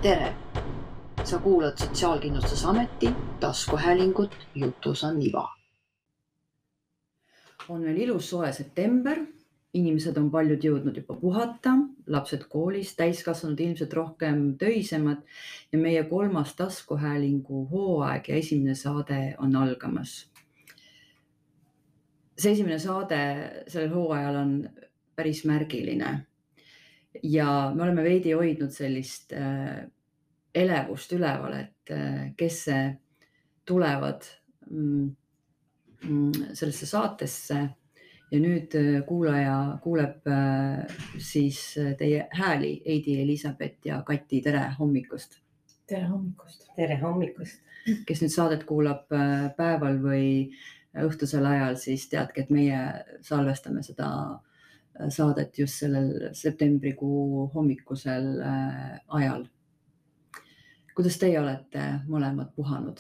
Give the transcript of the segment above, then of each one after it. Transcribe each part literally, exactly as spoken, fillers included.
Tere! Sa kuulad Sotsiaalkindlustusameti taskuhäälingut Jutus on iva. On veel ilus soe september, inimesed on paljud jõudnud juba puhata, lapsed koolis, täiskasvanud ilmselt rohkem töisemad ja meie kolmas taskuhäälingu hooaeg ja esimene saade on algamas. See esimene saade sellel hooajal on päris märgiline ja me oleme veidi hoidnud sellist äh, elevust üleval, et äh, kes see tulevad mm, sellesse saatesse ja nüüd kuulaja kuuleb äh, siis teie hääli, Heidi, Elisabeth ja Kati, tere hommikust! Tere hommikust! Tere hommikust! Kes nüüd saadet kuulab äh, päeval või õhtusel ajal, siis teadke, et meie salvestame seda saadet just sellel septembrikuu hommikusel äh, ajal. Kuidas teie olete mõlemad puhanud?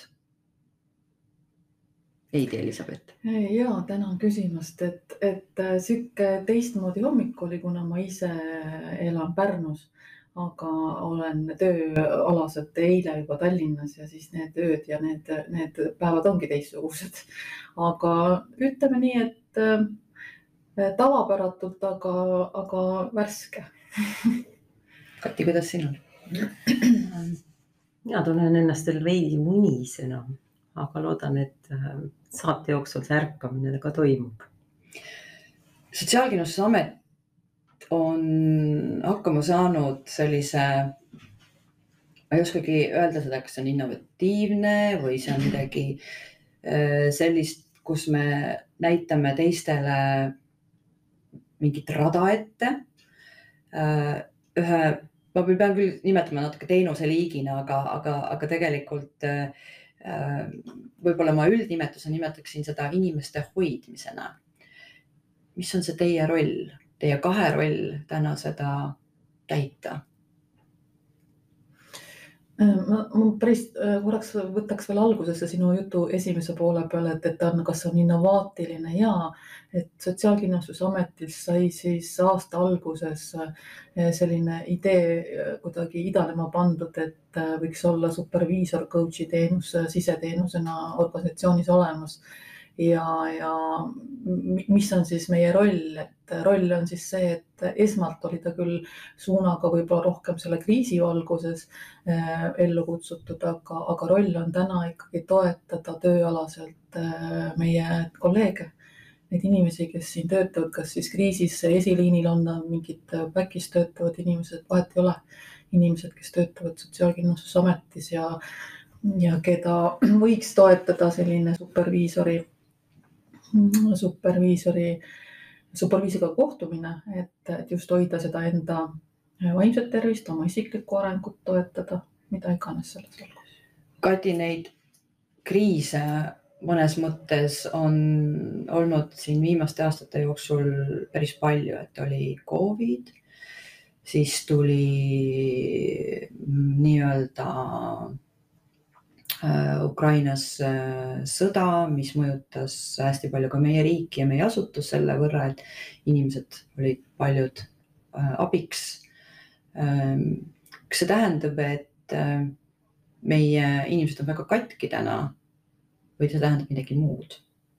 Heidi, Elisabeth. Jaa, tänan küsimast, et, et sükke teistmoodi hommik oli, kuna ma ise elan Pärnus, aga olen tööalaselt eile juba Tallinnas ja siis need ööd ja need, need päevad ongi teistsugused. Aga ütleme nii, et tavapäratult, aga, aga värske. Kati, kuidas sinul? Mina tunnen ennast veel veidi unisena, aga loodan, et saate jooksul see ärkamine ka toimub. Sotsiaalkindlustusamet on hakkama saanud sellise, ma ei oskagi öelda seda, kas see on innovatiivne või see on midagi sellist, kus me näitame teistele mingit rada ette. Ühe, ma pean küll nimetama natuke teenuse liigina, aga, aga, aga tegelikult võib-olla ma üldnimetuse nimetaksin seda inimeste hoidmisena. Mis on see teie roll, teie kahe roll täna seda täita? Ma, ma päris korraks võtaks veel algusesse sinu jutu esimese poole peale, et, et on, kas on innovaatiline ja et Sotsiaalkindlustusametis sai siis aasta alguses selline idee kuidagi idanema pandud, et võiks olla superviisor coach'i teenus siseteenusena organisatsioonis olemas. Ja, ja mis on siis meie roll, et roll on siis see, et esmalt oli ta küll suunaga võib-olla rohkem selle kriisi valguses äh, ellu kutsutud, aga, aga roll on täna ikkagi toetada tööalaselt äh, meie kolleege, neid inimesi, kes siin töötavad, kas siis kriisis esiliinil on mingid back'is töötavad inimesed, vahet ei ole inimesed, kes töötavad Sotsiaalkindlustusametis ja, ja keda võiks toetada selline superviisori superviisori, superviisiga kohtumine, et, et just hoida seda enda vaimset tervist, oma isiklikku arengut toetada, mida iganes selles olgu. Kati, neid kriise mõnes mõttes on olnud siin viimaste aastate jooksul päris palju, et oli Covid, siis tuli nii-öelda Ukrainas sõda, mis mõjutas hästi palju ka meie riiki ja meie asutus selle võrra, et inimesed olid paljud abiks. Kas see tähendab, et meie inimesed on väga katki täna või see tähendab midagi muud?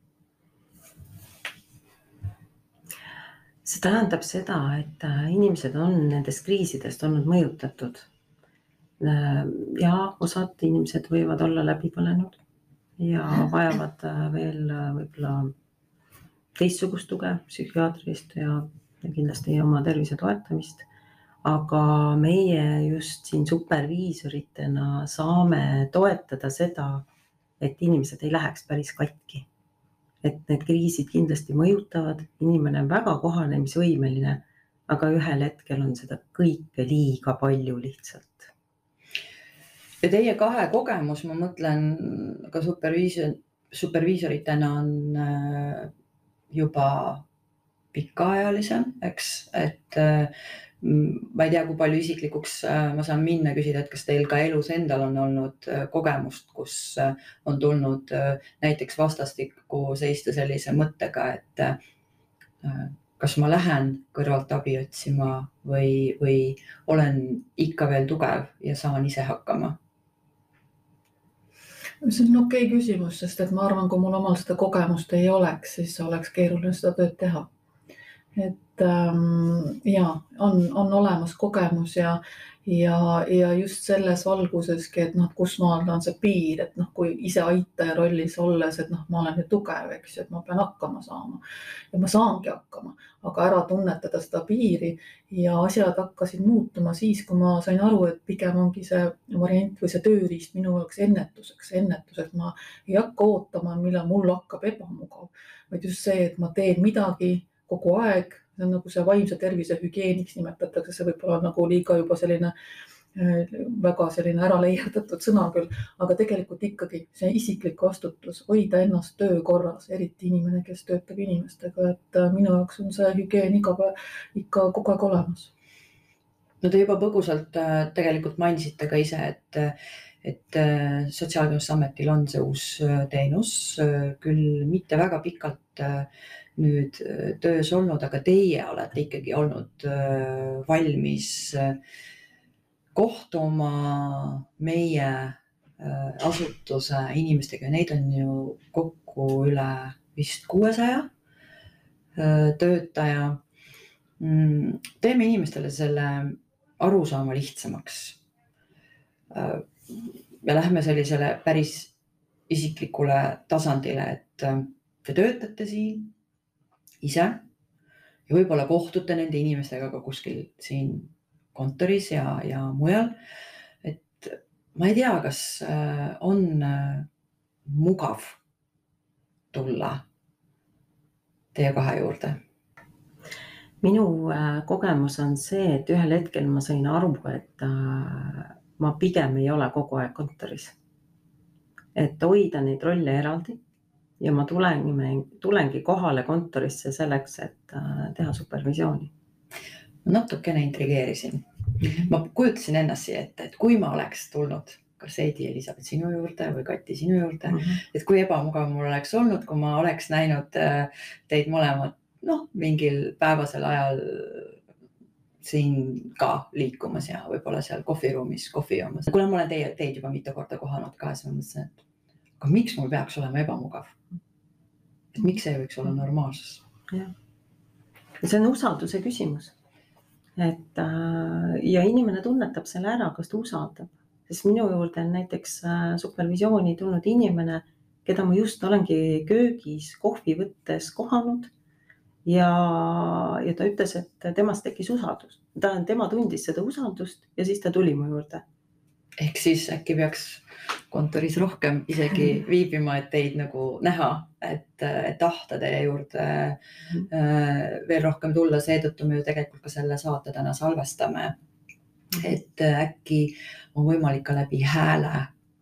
See tähendab seda, et inimesed on nendest kriisidest olnud mõjutatud. Ja osad inimesed võivad olla läbi põlenud ja vajavad veel võib-olla teistsugust tuge psühhiaatrist ja kindlasti oma tervise toetamist. Aga meie just siin superviisoritena saame toetada seda, et inimesed ei läheks päris katki. Et need kriisid kindlasti mõjutavad, inimene on väga kohanemisvõimeline, aga ühel hetkel on seda kõike liiga palju lihtsalt. Ja teie kahe kogemus, ma mõtlen ka superviisor, superviisoritena on juba pikaajalisem, eks, et ma ei tea, kui palju isiklikuks ma saan minna küsida, et kas teil ka elus endal on olnud kogemust, kus on tulnud näiteks vastastikku seista sellise mõttega, et kas ma lähen kõrvalt abi otsima või, või olen ikka veel tugev ja saan ise hakkama? See on okei küsimus, sest et ma arvan, kui mul omal seda kogemust ei oleks, siis oleks keeruline seda tööd teha. Et ähm, ja, on, on olemas kogemus ja, ja, ja just selles valguseski, et noh, kus maal on see piir, et noh, kui ise aitaja rollis olles, et noh, ma olen ju tugev, eks, et ma pean hakkama saama ja ma saangi hakkama, aga ära tunnetada seda piiri ja asjad hakkasid muutuma siis, kui ma sain aru, et pigem ongi see variant või see tööriist minu jaoks ennetuseks, ennetuseks ma ei hakka ootama, millal mul hakkab ebamugav, vaid just see, et ma teen midagi kogu aeg, see on nagu see vaimse tervise hügieeniks nimetatakse, see võib olla nagu liiga juba selline väga selline ära leierdatud sõna küll, aga tegelikult ikkagi see isiklik vastutus, hoida ennast töö korras, eriti inimene, kes töötab inimestega, et minu jaoks on see hügieen iga päev ikka kogu aeg olemas. No te juba põgusalt tegelikult mainisite ka ise, et, et Sotsiaalkindlustusametil on see uus teenus, küll mitte väga pikalt nüüd töös olnud, aga teie olete ikkagi olnud valmis kohtuma meie asutuse inimestega. Neid on ju kokku üle vist kuuesaja töötaja. Teeme inimestele selle arusaama lihtsamaks. Ja lähme sellisele päris isiklikule tasandile, et te töötate siin ise ja võib-olla kohtute nende inimestega ka kuskil siin kontoris ja, ja mujal. Et ma ei tea, kas on mugav tulla teie kahe juurde. Minu kogemus on see, et ühel hetkel ma sain aru, et ma pigem ei ole kogu aeg kontoris. Et hoida neid rolle eraldi ja ma tulengi, tulengi kohale kontorisse selleks, et teha supervisiooni. Natukene intrigeerisin. Ma kujutasin ennast siia ette, et kui ma oleks tulnud kas Heidi, Elisabeth sinu juurde või Kati sinu juurde, mm-hmm. et kui ebamugav mul oleks olnud, kui ma oleks näinud teid mõlemad noh, mingil päevasel ajal siin ka liikumas ja võib-olla seal kohviruumis kohvi joomas. Kuna ma olen teie, teid juba mitu korda kohanud ka, siis ma mõtlesin, et aga miks mul peaks olema ebamugav? Et miks ei võiks olla normaalsus? Ja. See on usalduse küsimus. Et, ja inimene tunnetab selle ära, kas ta usaldab. Sest minu juurde on näiteks supervisiooni tulnud inimene, keda ma just olengi köögis kohvi võttes kohanud ja, ja ta ütles, et temast tekkis usaldus. Ta, tema tundis seda usaldust ja siis ta tuli mu juurde. Ehk siis äkki peaks kontoris rohkem isegi viibima, et teid nagu näha, et, et tahta teie juurde veel rohkem tulla. Seetõttu me ju tegelikult ka selle saate täna salvestame, et äkki on võimalik ka läbi hääle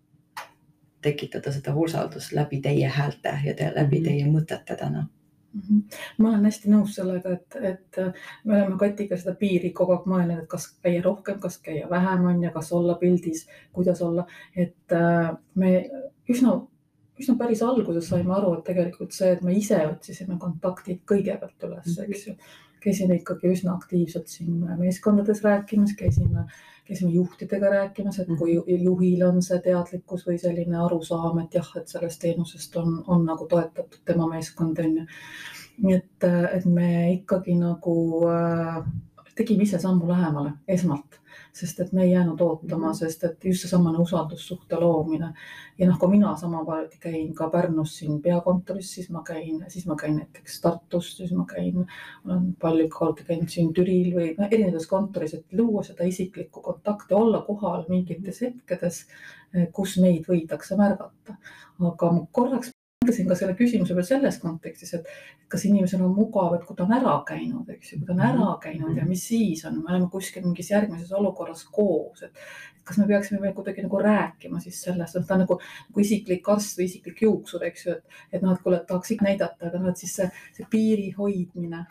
tekitada seda usaldust läbi teie häälte ja te, läbi teie mõtete täna. Ma olen hästi nõus sellega, et, et me oleme Katiga seda piiri kogu aeg mõelnud, et kas käia rohkem, kas käia vähem on ja kas olla pildis, kuidas olla. Et me üsna, üsna päris alguses saime aru, et tegelikult see, et me ise otsisime kontaktid kõigepealt üles, eks ju. Käisime ikkagi üsna aktiivselt siin meeskondades rääkimas, käisime, käisime juhtidega rääkimas, et kui juhil on see teadlikkus või selline arusaam, et jah, et sellest teenusest on, on nagu toetatud tema meeskond. Nii et, et me ikkagi nagu äh, tegime ise sammu lähemale esmalt, sest et me ei jäänud ootama, sest et just see samane usaldussuhte loomine. Ja noh, kui mina samamoodi käin ka Pärnus siin peakontoris, siis ma käin, siis ma käin näiteks Tartus, siis ma käin, olen palju korda käinud siin Türil või no, erinevates kontoris, et luua seda isiklikku kontakti, olla kohal mingites hetkedes, kus meid võidakse märgata. Aga ma korraks mõtlesin ka selle küsimuse peal selles kontekstis, et kas inimesel on mugav, et kui ta on ära käinud, eks ju, kui ta on ära käinud ja mis siis on, me oleme kuskil mingis järgmises olukorras koos, et kas me peaksime veel kuidagi nagu rääkima siis sellest, et ta on nagu, nagu isiklik arst või isiklik juuksur, eks ju, et, et noh, et kuule, et tahaks ikka näidata, aga noh, et siis see, see piiri hoidmine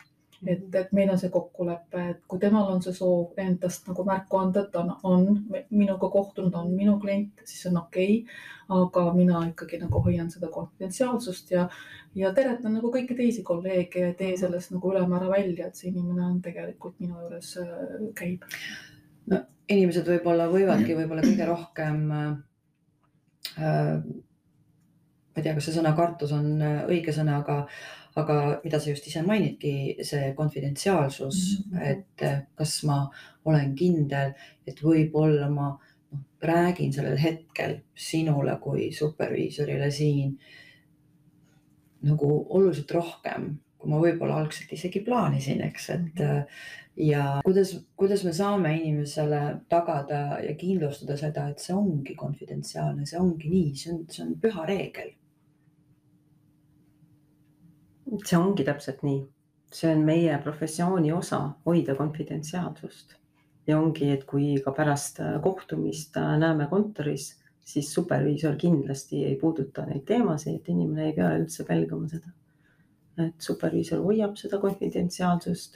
et, et meil on see kokkulepe, et kui temal on see soov endast nagu märku anda, et ta on, on minuga kohtunud, on minu klient, siis on okei okay,, aga mina ikkagi nagu hoian seda konfidentsiaalsust ja, ja teretan nagu kõiki teisi kolleege ja tee sellest nagu ülemäära välja, et see inimene on tegelikult minu juures käib. No, inimesed võib-olla võivadki võib-olla kõige rohkem äh, ma ei tea, kas see sõna kartus on õige sõna, aga, aga mida sa just ise mainidki, see konfidentsiaalsus, mm-hmm. et kas ma olen kindel, et võib-olla ma no, räägin sellel hetkel sinule kui superviisorile siin nagu oluliselt rohkem, kui ma võib-olla algselt isegi plaanisin, eks, et ja kuidas, kuidas me saame inimesele tagada ja kindlustada seda, et see ongi konfidentsiaalne, see ongi nii, see on, see on püha reegel. See ongi täpselt nii. See on meie professiooni osa hoida konfidentsiaalsust. Ja ongi, et kui ka pärast kohtumist näeme kontoris, siis superviisor kindlasti ei puuduta neid teemasid, et inimene ei pea üldse pelgama seda. Et superviisor hoiab seda konfidentsiaalsust.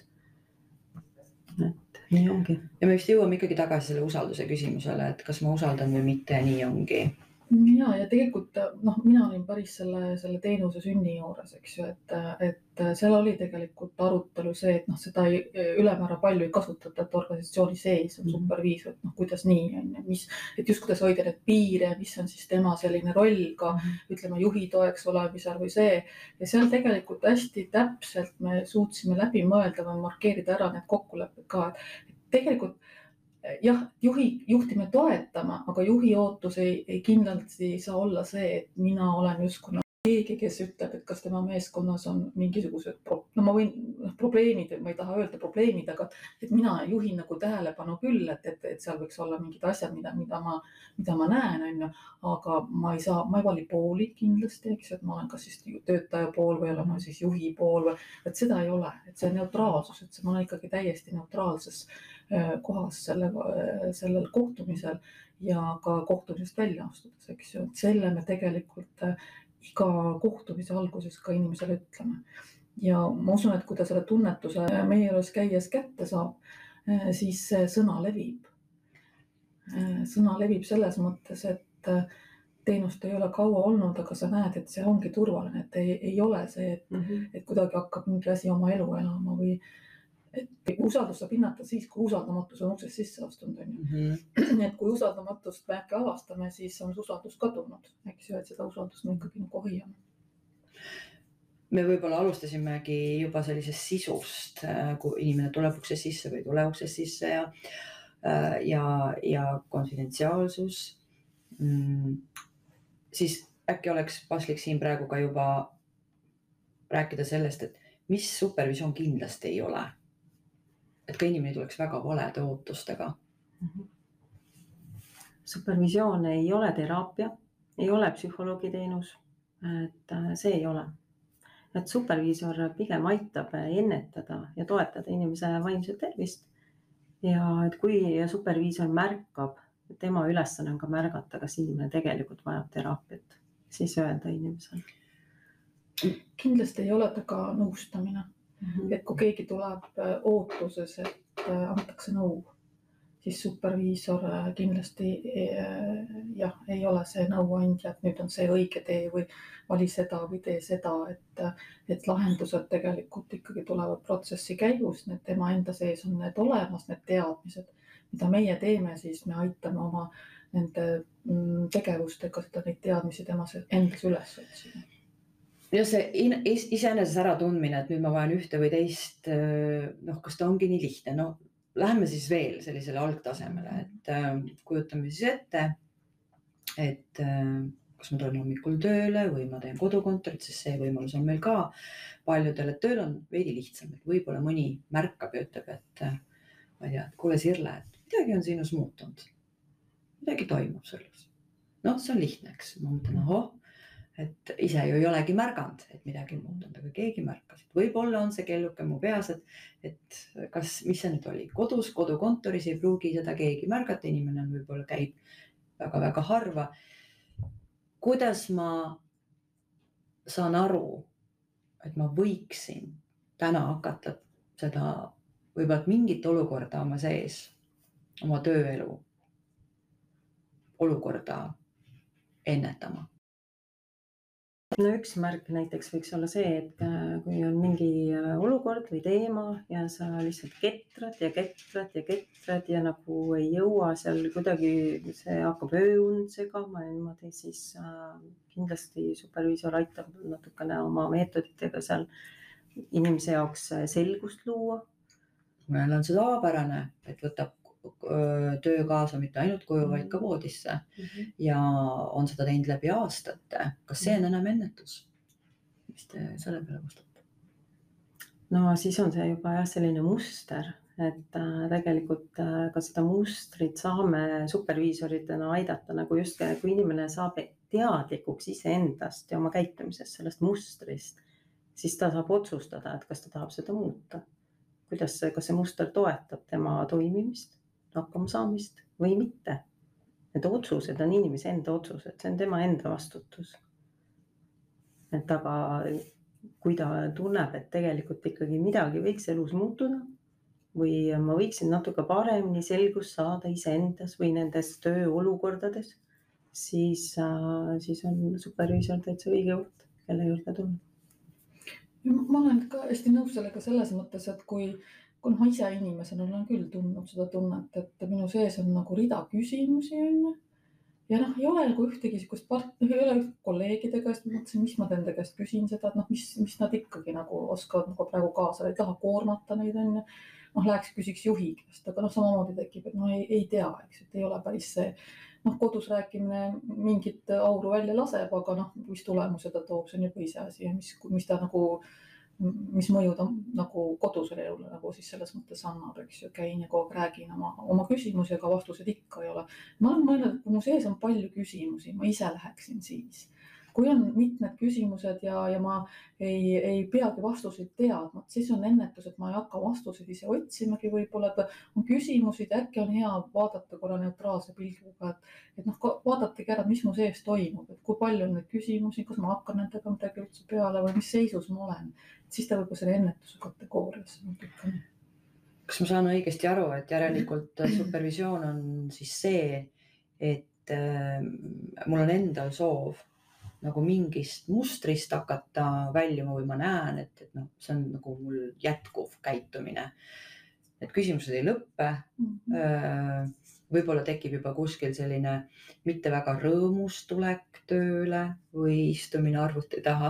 Et nii ongi. Ja me vist jõuame ikkagi tagasi selle usalduse küsimusele, et kas ma usaldan või mitte, nii ongi. Ja, ja tegelikult noh, mina olin päris selle, selle teenuse sünni juures, eks ju, et, et seal oli tegelikult arutelu see, et noh, seda ei, ülemäära palju ei kasutata, et organisatsiooni sees on superviisor, et noh, kuidas nii on, mis, et just kuidas hoida need piire, mis on siis tema selline roll ka, ütleme, juhi toeks olemisel või see. Ja seal tegelikult hästi täpselt me suutsime läbi mõelda või markeerida ära need kokkulepped ka, et tegelikult jah, juhi, juhti me toetama, aga juhi ootus ei, ei kindlasti ei saa olla see, et mina olen justkui keegi, kes ütleb, et kas tema meeskonnas on mingisugused pro, no ma võin probleemid, ma ei taha öelda probleemid, aga et mina juhin nagu tähelepanu küll, et, et, et seal võiks olla mingid asjad, mida, mida, ma, mida ma näen, on ju, aga ma ei saa, ma ei vali pooli kindlasti, eks, et ma olen kas siis töötaja pool või olen ma siis juhi pool, või, et seda ei ole, et see neutraalsus, et see ma olen ikkagi täiesti neutraalses kohas selle, sellel kohtumisel ja ka kohtumisest välja astudes, eks ju, et selle me tegelikult iga kohtumise alguses ka inimesele ütleme. Ja ma usun, et kui ta selle tunnetuse meie juures käies kätte saab, siis sõna levib. Sõna levib selles mõttes, et teenust ei ole kaua olnud, aga sa näed, et see ongi turvaline, et ei, ei ole see, et, mm-hmm. et kuidagi hakkab mingi asi oma elu elama või et usaldus saab hinnata siis, kui usaldamatus on uksest sisse astunud. On ju. Mm-hmm. Et kui usaldamatust me äkki avastame, siis on usaldus kadunud. Eks ju, et seda usaldust me ikkagi nagu hoiame. Me võib-olla alustasimegi juba sellisest sisust, kui inimene tuleb uksest sisse või tule uksest sisse ja, ja, ja konfidentsiaalsus. Mm, siis äkki oleks paslik siin praegu ka juba rääkida sellest, et mis supervisioon kindlasti ei ole. Et ka inimene tuleks väga valede ootustega. Supervisioon ei ole teraapia, ei ole psühholoogiteenus, et see ei ole. Et superviisor pigem aitab ennetada ja toetada inimese vaimset tervist. Ja et kui superviisor märkab, tema ülesanne on ka märgata, kas inimene tegelikult vajab teraapiat, siis öelda inimesele. Kindlasti ei ole ta ka nõustamine. Mm-hmm. Et kui keegi tuleb ootuses, et antakse nõu, siis superviisor kindlasti jah, ei ole see nõuandja, et nüüd on see õige tee või vali seda või tee seda, et, et lahendused tegelikult ikkagi tulevad protsessi käigus, need tema enda sees on need olemas, need teadmised, mida meie teeme, siis me aitame oma nende tegevustega seda neid teadmisi tema endas üles otsida. Ja see iseeneses ära tundmine, et nüüd ma vajan ühte või teist, noh, kas ta ongi nii lihtne, no läheme siis veel sellisele algtasemele, et kujutame siis ette, et kas ma tulen hommikul tööle või ma teen kodukontorit, sest see võimalus on meil ka paljudel, et tööl on veidi lihtsam, et võib-olla mõni märkab ja ütleb, et ma ei tea, et kuule Sirle, et midagi on sinus muutunud, midagi toimub selles. No see on lihtne, eks, ma mõtlen, ohoh, et ise ju ei olegi märganud, et midagi muutunud, aga keegi märkas. Võib-olla on see kelluke mu peas, et, et kas, mis see nüüd oli? Kodus, kodukontoris ei pruugi seda keegi märgata, inimene on võib-olla käib väga-väga harva. Kuidas ma saan aru, et ma võiksin täna hakata seda võib-olla mingit olukorda oma sees, oma tööelu olukorda ennetama. No üks märk näiteks võiks olla see, et kui on mingi olukord või teema ja sa lihtsalt ketrad ja ketrad ja ketrad ja nagu ei jõua seal kuidagi, see hakkab ööund segama ja niimoodi, siis kindlasti superviisor aitab natukene oma meetoditega seal inimese jaoks selgust luua. Meil on see tavapärane, et võtab töö kaasa mitte ainult koju, vaid ka voodisse mm-hmm. ja on seda teinud läbi aastate. Kas see on enam ennetus? Mis te selle peale vastate? No siis on see juba jah, selline muster, et tegelikult ka seda mustrit saame superviisoritena aidata, nagu just kui inimene saab teadlikuks iseendast ja oma käitumisest sellest mustrist, siis ta saab otsustada, et kas ta tahab seda muuta. Kuidas see, kas see muster toetab tema toimimist, hakkama saamist või mitte. Need otsused on inimese enda otsused, see on tema enda vastutus. Et aga kui ta tunneb, et tegelikult ikkagi midagi võiks elus muutuda või ma võiksin natuke paremini selgust saada iseendas või nendes tööolukordades, siis, siis on superviisor täitsa õige koht, kelle juurde tulla. Ma olen ka hästi nõus sellega selles mõttes, et kui kui ma ise inimesena olen küll tundnud seda tunnet, et minu sees on nagu rida küsimusi enne. Ja noh, ei ole nagu ühtegi siukest part, ei ole kolleegide käest, mõtlesin, mis ma nende käest küsin seda, et noh, mis, mis nad ikkagi nagu oskavad nagu praegu kaasa, ei taha koormata neid enne. Noh, läheks küsiks juhi käest, aga noh, samamoodi tekib, et no ei, ei tea, eks, et ei ole päris see, noh, kodus rääkimine mingit auru välja laseb, aga noh, mis tulemused ta toob, see on juba ise asi ja mis, mis ta nagu mis mõju ta nagu kodusele elule nagu siis selles mõttes annab, eks ju, käin ja kogu räägin oma, oma küsimusi, aga vastused ikka ei ole. Ma olen mõelnud, et kui mu sees on palju küsimusi, ma ise läheksin siis. Kui on mitmed küsimused ja, ja ma ei, ei peagi vastuseid teadma, siis on ennetus, et ma ei hakka vastuseid ise otsimagi võib-olla, et on küsimusi, äkki on hea vaadata korra neutraalse pilguga, et, et noh, vaadatagi ära, mis mu sees toimub, et kui palju on neid küsimusi, kas ma hakkan nendega midagi üldse peale või mis seisus ma olen. Siis ta võib-olla selle ennetuse kategoorias. Kas ma saan õigesti aru, et järelikult supervisioon on siis see, et äh, mul on endal soov nagu mingist mustrist hakata väljuma või ma näen, et, et noh, see on nagu mul jätkuv käitumine. Et küsimused ei lõppe. Mm-hmm. Võib-olla tekib juba kuskil selline mitte väga rõõmus tulek tööle või istumine arvuti taha.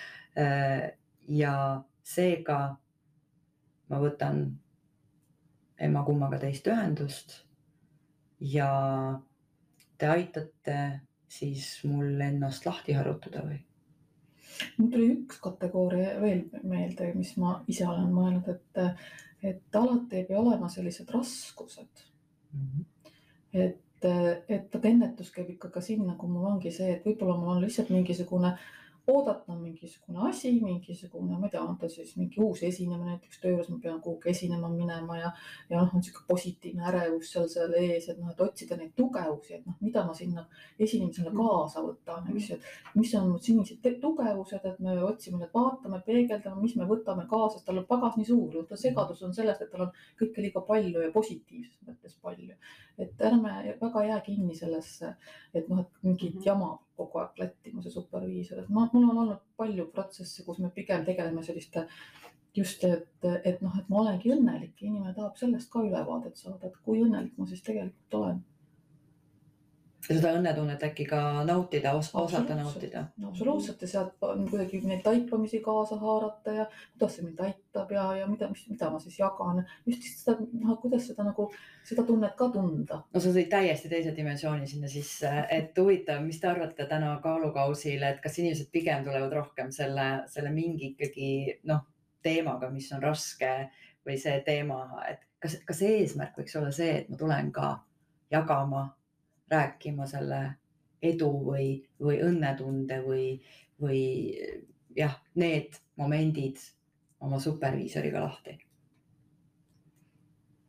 Ja seega ma võtan emma kummaga teist ühendust ja te aitate siis mul ennast lahti harutada või? Mul tuli üks kategooria veel meelde, mis ma ise olen mõelnud, et, et alati ei pea olema sellised raskused. Mm-hmm. Et, et ennetus käib ikka ka sinna, kui mul ongi see, et võib-olla mul on lihtsalt mingisugune oodata mingisugune asi, mingisugune, ma ei tea, on ta siis mingi uus esinemine, näiteks töös ma pean kuhugi esinema minema ja, ja noh, on siuke positiivne ärevus seal seal ees, et noh, et otsida neid tugevusi, et noh, mida ma sinna esinemisele kaasa võtan, eks ju, et mis on sinised tugevused, et me otsime need, vaatame, peegeldame, mis me võtame kaasa, tal on pagas nii suur, ta segadus on sellest, et tal on kõike liiga palju ja positiivses mõttes palju, et ärme väga jää kinni sellesse, et noh, et mingid jama kogu aeg lättima see superviisor, et ma, mul on olnud palju protsesse, kus me pigem tegeleme selliste just, et, et noh, et ma olengi õnnelik ja inimene tahab sellest ka ülevaadet saada, et kui õnnelik ma siis tegelikult olen. Ja seda õnnetunnet äkki ka nautida, os osata nautida. Absoluutselt ja sealt on kuidagi neid taipamisi kaasa haarata ja kuidas see mind aitab ja, ja mida, mis, mida ma siis jagan. Just seda, kuidas seda, nagu, seda tunnet ka tunda. No sa tõid täiesti teise dimensiooni sinna sisse, et huvitav, mis te arvate täna kaalukausil, et kas inimesed pigem tulevad rohkem selle, selle mingi ikkagi noh, teemaga, mis on raske või see teema, et kas, kas eesmärk võiks olla see, et ma tulen ka jagama rääkima selle edu või, või õnnetunde või, või jah, need momendid oma superviisoriga lahti.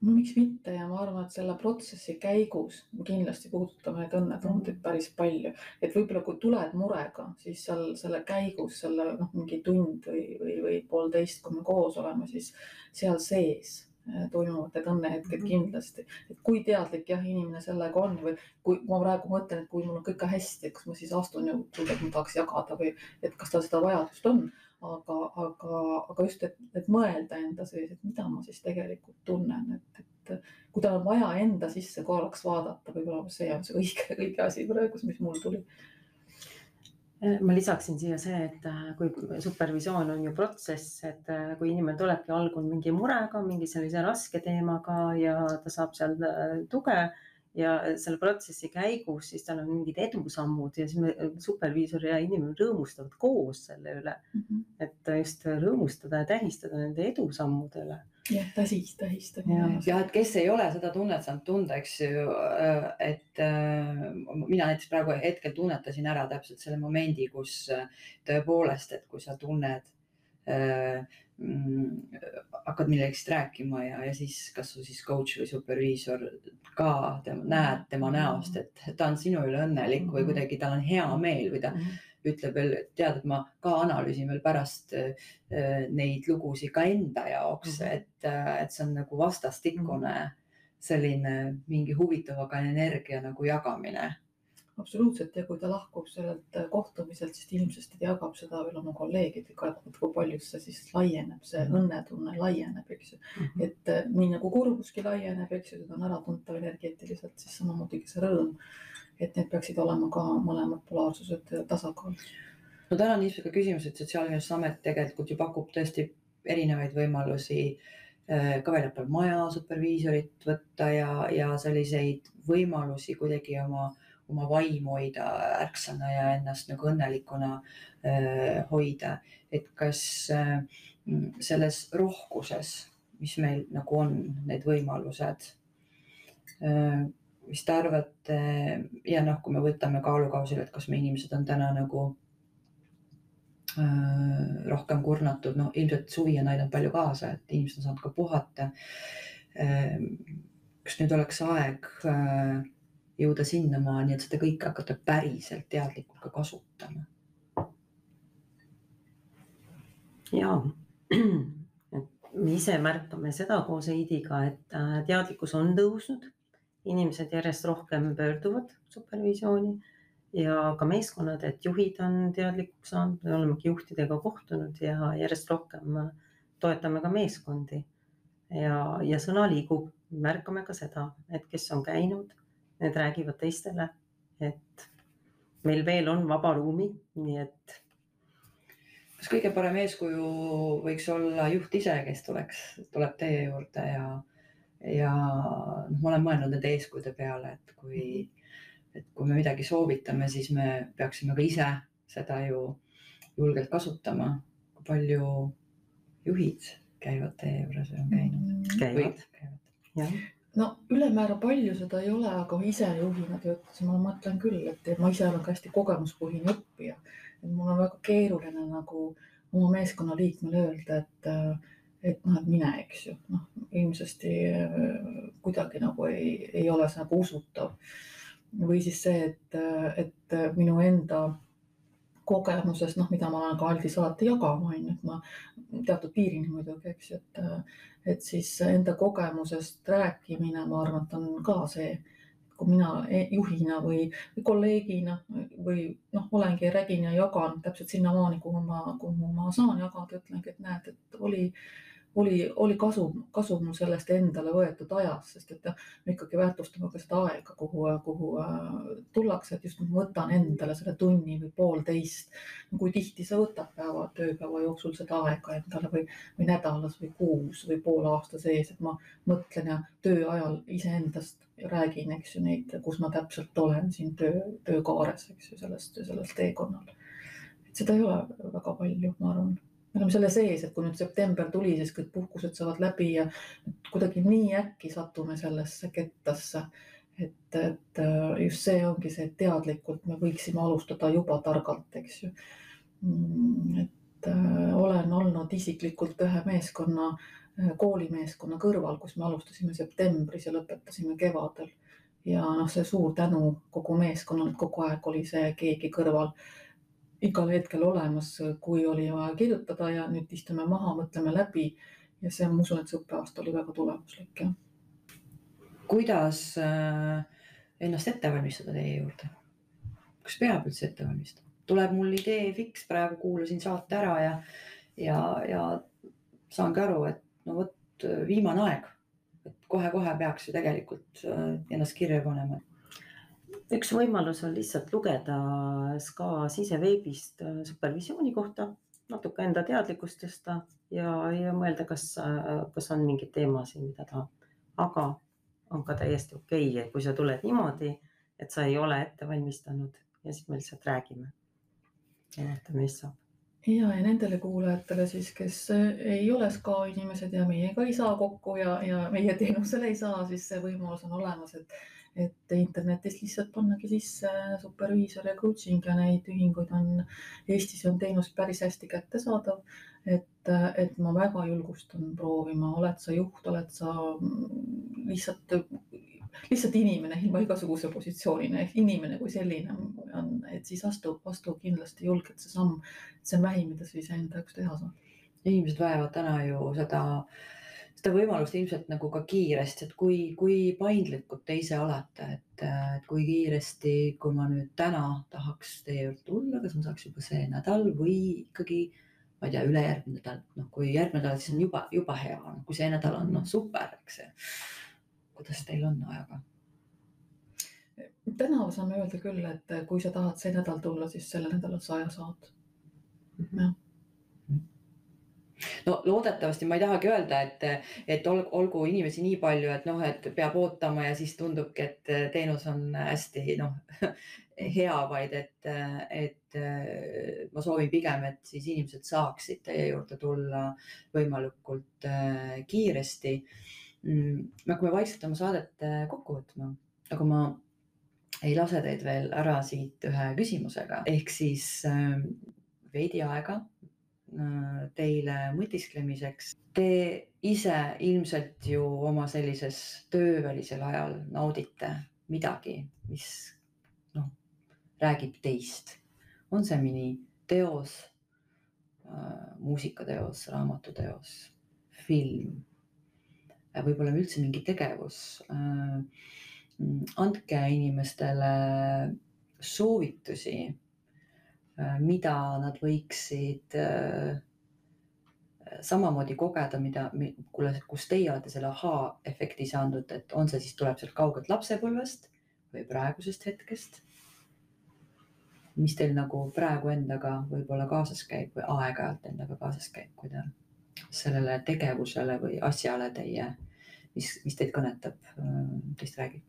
no miks mitte ja ma arvan, et selle protsessi käigus me kindlasti puudutame neid õnnetundeid päris palju, et võib-olla kui tuled murega, siis seal selle käigus selle noh, mingi tund või, või, või poolteist, kui me koos oleme, siis seal sees toimuvad need õnnehetked kindlasti, et kui teadlik jah, inimene sellega on või kui ma praegu mõtlen, et kui mul on kõik hästi, kas ma siis astun ja kuulda, et ma tahaks jagada või et kas tal seda vajadust on, aga, aga, aga just, et, et mõelda enda sees, et mida ma siis tegelikult tunnen, et, et kui tal on vaja enda sisse korraks vaadata, võib-olla see on see õige, õige asi praegu, mis mul tuli. Ma lisaksin siia see, et kui supervisioon on ju protsess, et kui inimene tulebki algul mingi murega, mingi sellise raske teemaga ja ta saab seal tuge ja selle protsessi käigus, siis tal on mingid edusammud ja siis me superviisor ja inimene rõõmustavad koos selle üle, mm-hmm. et just rõõmustada ja tähistada nende edusammude üle. jah, tähis, tähistada. Ja, et kes ei ole seda tunnet saanud tunda, eks ju, et mina näiteks praegu hetkel tunnetasin ära täpselt selle momendi, kus tõepoolest, et kui sa tunned, äh, hakkad millegist rääkima ja, ja siis kas su siis coach või superviisor ka tema, näed tema näost, et ta on sinu üle õnnelik või kuidagi tal on hea meel või ta ütleb veel, tead, et ma ka analüüsin veel pärast neid lugusid ka enda jaoks, et, et see on nagu vastastikune selline mingi huvitavaga energia nagu jagamine. Absoluutselt ja kui ta lahkub sellelt kohtumiselt, siis ilmselt jagab seda veel oma kolleegidega, et kui palju see siis laieneb, see õnnetunne laieneb, eks ju. Et nii nagu kurbuski laieneb, eks ju, seda on äratuntav energeetiliselt, siis samamoodi see rõõm, et need peaksid olema ka mõlemad polaarsused tasakaal. No täna on niisugune küsimus, et Sotsiaalkindlustusamet tegelikult ju pakub tõesti erinevaid võimalusi ka väljaspool maja superviisorit võtta ja, ja selliseid võimalusi kuidagi oma oma vaimu hoida ärksana ja ennast nagu õnnelikuna äh, hoida. Et kas äh, selles rohkuses, mis meil nagu on need võimalused, äh, mis te arvate, ja noh, kui me võtame kaalukausile, et kas me inimesed on täna nagu äh, rohkem kurnatud, no ilmselt suvi on aidanud palju kaasa, et inimesed on saanud ka puhata. Äh, kas nüüd oleks aeg äh, jõuda sinnamaani, et seda kõike hakata päriselt teadlikult ka kasutama. Ja, me ise märkame seda koos Heidiga, et teadlikkus on tõusnud, inimesed järjest rohkem pöörduvad supervisiooni ja ka meeskonnad, et juhid on teadlikuks saanud, me olemegi juhtidega kohtunud ja järjest rohkem toetame ka meeskondi ja, ja sõna liigub, märkame ka seda, et kes on käinud, need räägivad teistele, et meil veel on vaba ruumi, nii et. Kas kõige parem eeskuju võiks olla juht ise, kes tuleks, tuleb teie juurde ja, ja noh, ma olen mõelnud nende eeskujude peale, et kui, et kui me midagi soovitame, siis me peaksime ka ise seda ju julgelt kasutama. Kui palju juhid käivad teie juures või on käinud? Käivad. käivad. Jah. No ülemäära palju seda ei ole, aga ise juhina töötasin, ma mõtlen küll, et ma ise olen ka hästi kogemuspõhine õppija. Et mul on väga keeruline nagu oma meeskonna liikmele öelda, et, et, noh, et mine, eks ju. No, ilmsesti kuidagi nagu ei, ei ole see nagu usutav. Või siis see, et, et minu enda kogemusest, noh, mida ma olen ka aldis alati jagama, et ma teatud piirini muidugi, eks, et, et siis enda kogemusest rääkimine, ma arvan, et on ka see, kui mina juhina või, või kolleegina või noh, olengi räägin ja jagan täpselt sinnamaani, kuhu ma, kuhu ma saan jagada, ütlengi, et näed, et oli oli, oli kasu, kasu mul sellest endale võetud ajas, sest et me ikkagi väärtustame ka seda aega, kuhu, kuhu tullakse, et just võtan endale selle tunni või poolteist. Kui tihti sa võtad päeva, tööpäeva jooksul seda aega endale või, või nädalas või kuus või pool aasta sees, et ma mõtlen ja töö ajal iseendast räägin, eks ju, neid, kus ma täpselt olen siin töö, töökaares, eks ju, sellest, sellest teekonnal. Et seda ei ole väga palju, ma arvan. Me oleme selle sees, et kui nüüd september tuli, siis kõik puhkused saavad läbi ja kuidagi nii äkki satume sellesse kettasse, et, et just see ongi see, et teadlikult me võiksime alustada juba targalt, eks ju. Et olen olnud isiklikult ühe meeskonna koolimeeskonna kõrval, kus me alustasime septembris ja lõpetasime kevadel. Ja noh, see suur tänu kogu meeskonnal, kogu aeg oli see keegi kõrval igal hetkel olemas, kui oli vaja kirjutada ja nüüd istume maha, mõtleme läbi ja see on, ma usun, et see õppeaasta oli väga tulemuslik. Ja. Kuidas ennast ette valmistada teie juurde? Kas peab üldse ette valmistada? Tuleb mul idee fiks, praegu kuulasin saate ära ja, ja, ja saangi aru, et no võt viimane aeg, et kohe-kohe peaks ju tegelikult ennast kirja panema. Üks võimalus on lihtsalt lugeda SKA siseveebist supervisiooni kohta, natuke enda teadlikkust tõsta ja, ja mõelda, kas, kas on mingid teemasid, mida ta, aga on ka täiesti okei, et kui sa tuled niimoodi, et sa ei ole ette valmistanud ja siis me lihtsalt räägime. Ja vaatame, mis saab. Ja, ja nendele kuulajatele siis, kes ei ole SKA inimesed ja meiega ei saa kokku ja, ja meie teenusele ei saa, siis see võimalus on olemas, et, et internetis lihtsalt pannagi sisse superviisor ja coaching ja neid ühinguid on Eestis on teenus päris hästi kättesaadav, et, et ma väga julgustan proovima, oled sa juht, oled sa lihtsalt lihtsalt inimene ilma igasuguse positsioonina, inimene kui selline on, et siis astu, astu kindlasti julgelt see samm, see on vähi, mida siis enda jaoks teha saab. Inimesed vajavad täna ju seda, seda võimalust ilmselt nagu ka kiiresti, et kui, kui paindlikud te ise olete, et, et kui kiiresti, kui ma nüüd täna tahaks teie juurde tulla, kas ma saaks juba see nädal või ikkagi, ma ei tea, üle järgmine nädal, noh, kui järgmine nädal, siis on juba, juba hea, kui see nädal on no, super, eks see. Kuidas teil on ajaga? Täna saame öelda küll, et kui sa tahad see nädal tulla, siis selle nädalal sa aja saad. Ja. No loodetavasti ma ei tahagi öelda, et, et olgu inimesi nii palju, et, noh, et peab ootama ja siis tundubki, et teenus on hästi noh, hea, vaid et, et ma soovin pigem, et siis inimesed saaksid teie juurde tulla võimalikult kiiresti. Me hakkame vaikselt oma saadet kokku võtma, aga ma ei lase teid veel ära siit ühe küsimusega. Ehk siis veidi aega teile mõtisklemiseks. Te ise ilmselt ju oma sellises töövälisel ajal naudite midagi, mis noh, räägib teist. On see mõni teos, muusikateos, raamatuteos, film, võib-olla üldse mingi tegevus. Andke inimestele soovitusi, mida nad võiksid samamoodi kogeda, mida, kus teie olete selle aha-efekti saanud, et on see siis tuleb sealt kaugelt lapsepõlvest või praegusest hetkest, mis teil nagu praegu endaga võib-olla kaasas käib või aeg-ajalt endaga kaasas käib, kui te sellele tegevusele või asjale teie, mis, mis teid kõnetab, teist räägib?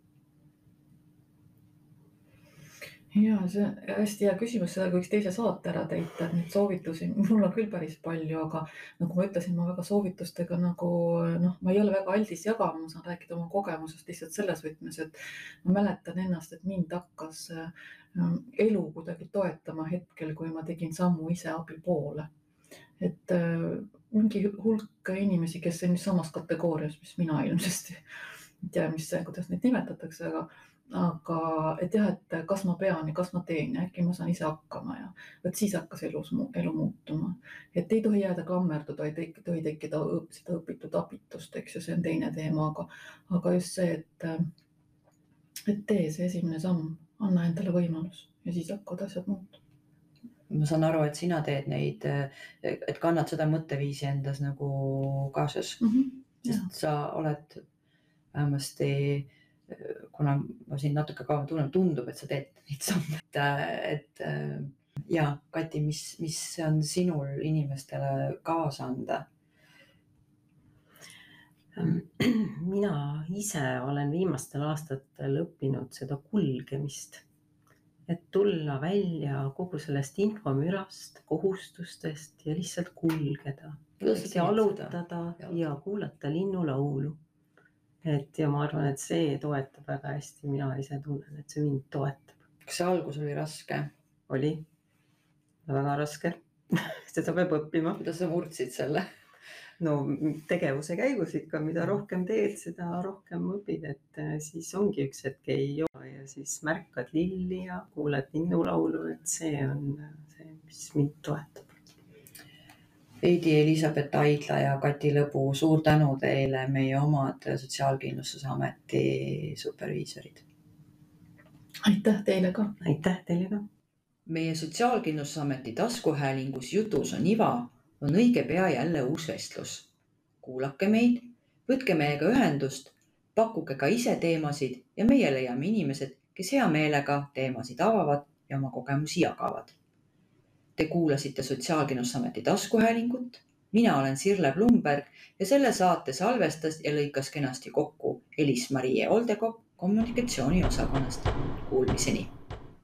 Ja, see on hästi hea küsimus, seda võiks teise saate ära teita, et neid soovitusi, mul on küll päris palju, aga nagu ma ütlesin, ma väga soovitustega nagu, noh, ma ei ole väga aldis jagama, ma saan rääkida oma kogemusest lihtsalt selles võtmes, et ma mäletan ennast, et mind hakkas elu kuidagi toetama hetkel, kui ma tegin sammu ise abi poole. Et mingi hulk inimesi, kes on samas kategoorias, mis mina ilmsesti ei tea, mis see, kuidas neid nimetatakse, aga, aga et jah, et kas ma pean ja kas ma teen ja äkki ma saan ise hakkama ja et siis hakkas elus, elu muutuma. Et ei tohi jääda klammerduda, ei tohi tekkida seda õpitud abitust, eks ju, see on teine teema, aga, aga just see, et, et tee see esimene samm, anna endale võimalus ja siis hakkavad asjad muutuma. Ma saan aru, et sina teed neid, et kannad seda mõtteviisi endas nagu kaasas, mm-hmm. sest sa oled vähemasti, kuna ma siin natuke kauem tunnen, tundub, et sa teed neid samme. Et, et ja, Kati, mis, mis on sinul inimestele kaasa anda? Mina ise olen viimastel aastatel õppinud seda kulgemist. Et tulla välja kogu sellest infomürast, kohustustest ja lihtsalt kulgeda. Ja alutada ja kuulata linnulaulu. Et ja ma arvan, et see toetab väga hästi. Mina ise tunnen, et see mind toetab. Kas see algus oli raske? Oli. Väga raske. Seda peab õppima. Kuidas sa murdsid selle? no tegevuse käigus ikka, mida rohkem teed, seda rohkem õpid, et siis ongi üks hetk ei ole ja siis märkad lilli ja kuuled linnulaulu, et see on see, mis mind toetab. Heidi Elisabeth Aidla ja Kati Lõbu, suur tänu teile, meie omad Sotsiaalkindlustusameti superviisorid. Aitäh teile ka. Aitäh teile ka. Meie Sotsiaalkindlustusameti taskuhäälingus Jutus on iva on õige pea jälle uus vestlus. Kuulake meid, võtke meiega ühendust, pakkuge ka ise teemasid ja meie leiame inimesed, kes hea meelega teemasid avavad ja oma kogemusi jagavad. Te kuulasite Sotsiaalkindlustusameti taskuhäälingut. Mina olen Sirle Blumberg ja selle saate salvestas ja lõikas kenasti kokku Elis-Marie Oldekop kommunikatsiooni osakonnast. Kuulmiseni!